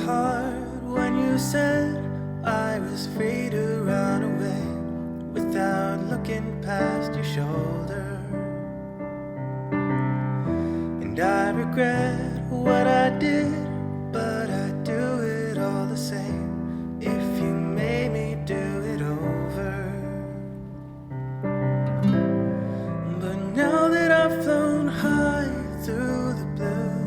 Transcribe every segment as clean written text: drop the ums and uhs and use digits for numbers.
heart when you said I was free to run away without looking past your shoulder. And I regret what I did, but I'd do it all the same if you made me do it over. But now that I've flown high through the blue,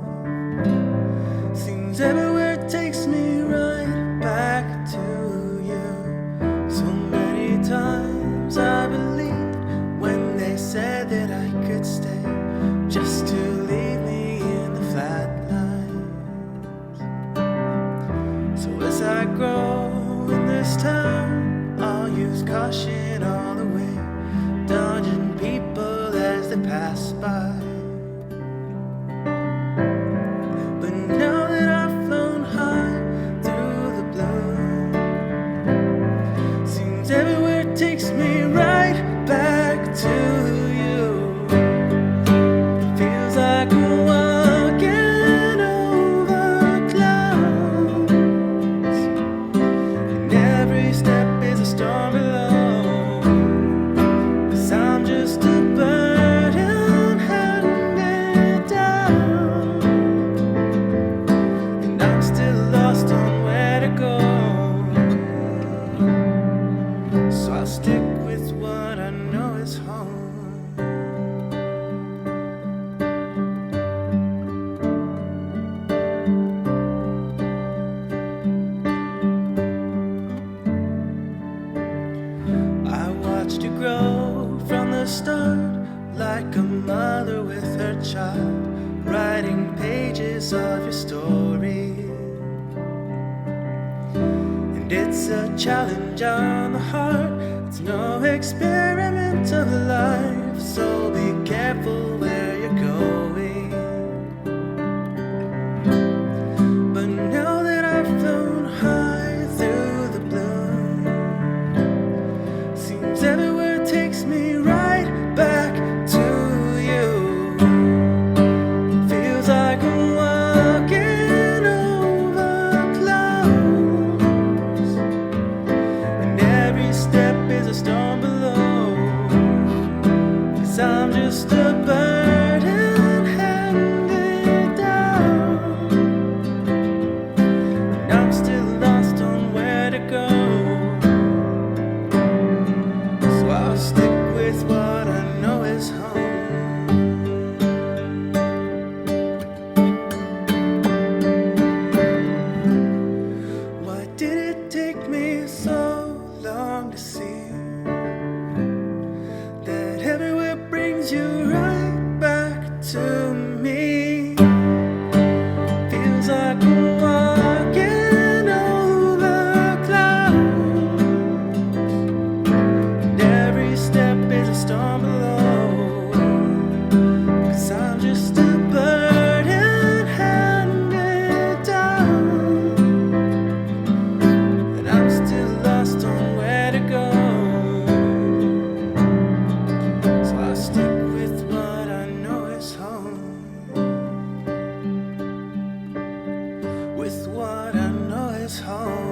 seems everywhere takes me right back to you. So many times I believed when they said that I could stay, just to leave me in the flatlines. So as I grow in this town, I'll use caution all the way, dodging people as they pass by. But now that I've flown high through the blue, seems everywhere takes me right back to you. Feels like I'm walking over clouds, and every step is a storm below. 'Cause I'm just a burden handed down, and I'm still lost on where to go. So I'll stick with what I know is home. I watched you grow from the start, like a mother with her child, writing pages of your story. And it's a challenge on the heart, it's no experiment of life, so be careful where you're going. But now that I've flown high through the blue, seems everywhere takes me right back to you. Feels like I'm walking over clouds, and every step is a storm below. 'Cause I'm just a burden handed down, and I'm still lost on where to go. So I'll stick with what I know is home. Why did it take me so long to see that everywhere brings you right back to me? Feels like I'm walking over clouds, and every step is a storm below. 'Cause I'm just a burden handed down, and I'm still lost on where to go. So I'll stick with what I know is home. With what I know is home.